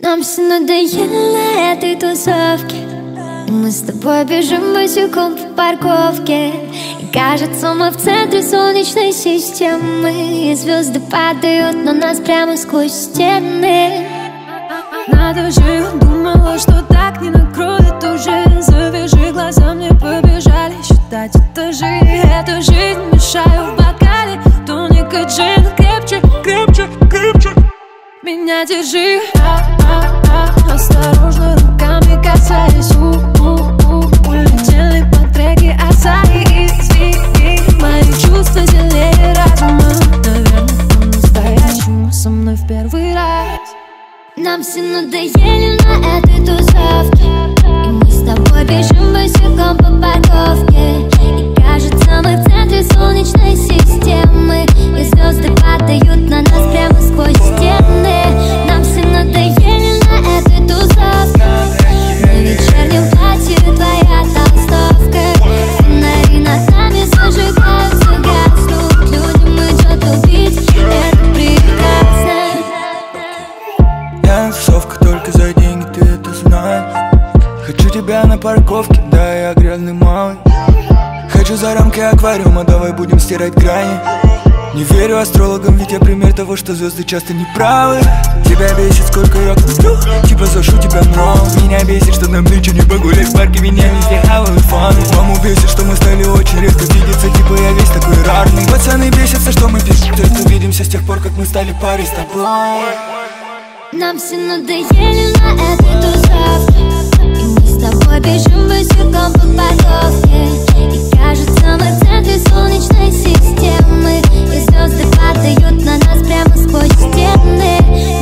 Нам все надоело на этой тусовке. Мы с тобой бежим босиком по парковке, и кажется, мы в центре солнечной системы. И звезды падают на нас прямо сквозь стены. Надо же, думала, что так не накроет уже. Завяжи глаза, мне побежали считать этажи. Эта жизнь мешаю в бокале тоника джин. Крепче, крепче, крепче меня держи. Осторожно, руками касаясь. Улетели по треке Асаи. Извини, мои чувства сильнее разума. Наверное, по-настоящему со мной в первый раз. Нам все надоели на этой тусовке, и мы с тобой бежим босиком по парковке. И кажется, мы в центре солнечной системы, и звезды падают на нас прямо сквозь стены. Нам все надоели на этой тусовке. На вечернем платье твоя толстовка. Фонари над нами зажигаются, гаснут. Людям идет убить, это прекрасно. Я на тусовках только за деньги, ты это знаешь. Хочу тебя на парковке, да, я грязный малый. Хочу за рамки аквариума, давай будем стирать грани. Не верю астрологам, ведь я пример того, что звезды часто не правы. Тебя бесит, сколько я куплю, типа зашу тебя много. Меня бесит, что нам нынче не погулять в парке, меня везде хавают фаны. Маму бесит, что мы стали очень редко видеться, типа я весь такой рарный. Пацаны бесятся, что мы пишем, только видимся с тех пор, как мы стали парой с тобой. Нам все надоели на этой тусовке, и мы с тобой бежим босиком по парковке. И кажется, мы в центре солнечной системы, и звезды падают на нас прямо сквозь стены.